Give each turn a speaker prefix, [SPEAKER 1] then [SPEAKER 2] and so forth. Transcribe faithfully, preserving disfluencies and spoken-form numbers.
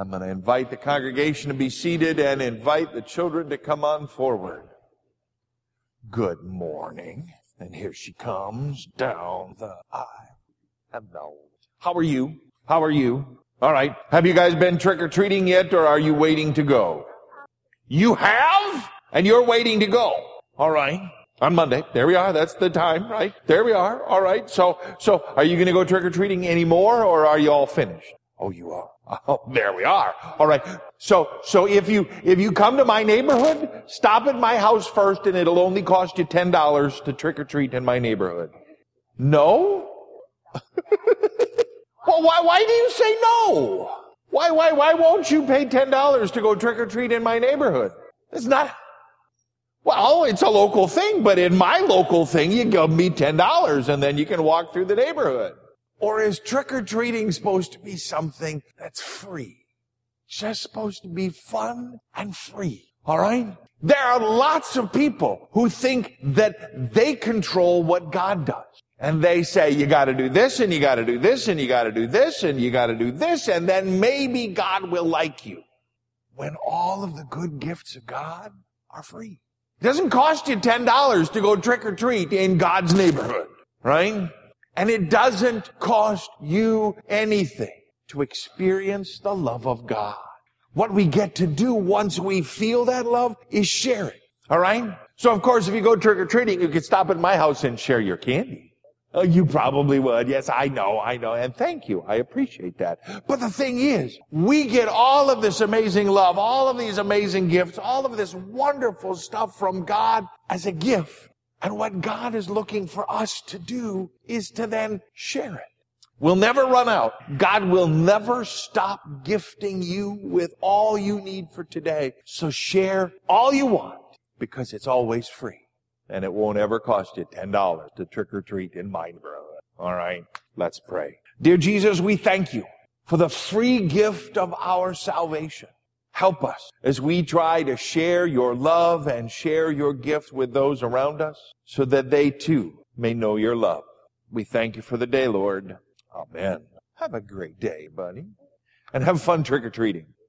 [SPEAKER 1] I'm going to invite the congregation to be seated and invite the children to come on forward. Good morning. And here she comes down the aisle. Hello. How are you? How are you? All right. Have you guys been trick-or-treating yet, or are you waiting to go? You have? And you're waiting to go. All right. On Monday. There we are. That's the time, right? There we are. All right. So, so are you going to go trick-or-treating anymore, or are you all finished? Oh, you are. Oh, there we are. All right. So, so if you, if you come to my neighborhood, stop at my house first, and it'll only cost you ten dollars to trick-or-treat in my neighborhood. No? Well, why, why do you say no? Why, why, why won't you pay ten dollars to go trick-or-treat in my neighborhood? It's not, well, it's a local thing, but in my local thing, you give me ten dollars and then you can walk through the neighborhood. Or is trick-or-treating supposed to be something that's free? Just supposed to be fun and free. All right? There are lots of people who think that they control what God does. And they say, you got to do this, and you got to do this, and you got to do this, and you got to do this, and then maybe God will like you. When all of the good gifts of God are free. It doesn't cost you ten dollars to go trick-or-treat in God's neighborhood, right? And it doesn't cost you anything to experience the love of God. What we get to do once we feel that love is share it, all right? So, of course, if you go trick-or-treating, you could stop at my house and share your candy. Oh, you probably would. Yes, I know, I know. And thank you. I appreciate that. But the thing is, we get all of this amazing love, all of these amazing gifts, all of this wonderful stuff from God as a gift. And what God is looking for us to do is to then share it. We'll never run out. God will never stop gifting you with all you need for today. So share all you want, because it's always free. And it won't ever cost you ten dollars to trick-or-treat in my neighborhood. All right, let's pray. Dear Jesus, we thank you for the free gift of our salvation. Help us as we try to share your love and share your gift with those around us, so that they too may know your love. We thank you for the day, Lord. Amen. Have a great day, buddy. And have fun trick-or-treating.